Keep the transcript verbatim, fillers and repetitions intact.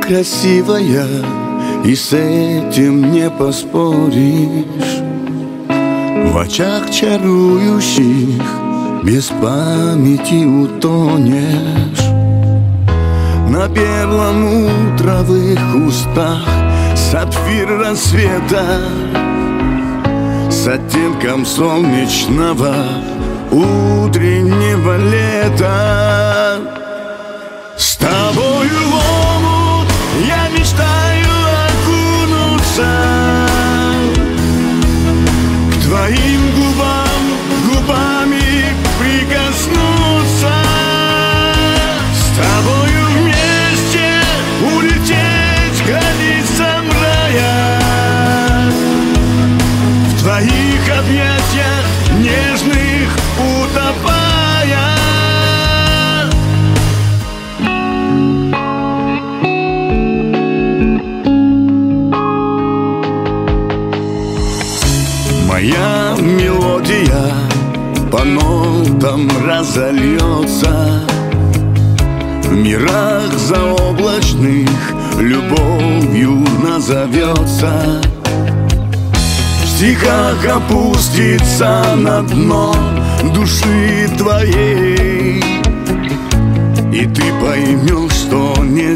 красивая, и с этим не поспоришь. В очах чарующих без памяти утонешь. На белом утровых устах сапфир рассвета с оттенком солнечного утреннего лета. С тобою в омут я мечтаю окунуться, к твоим губам губами прикоснуться, с тобою вместе улететь к границам рая, в твоих объятиях нежных утопая. Моя мелодия по нотам разольется, в мирах заоблачных любовью назовется, в стихах опустится на дно души твоей, и ты поймешь, что не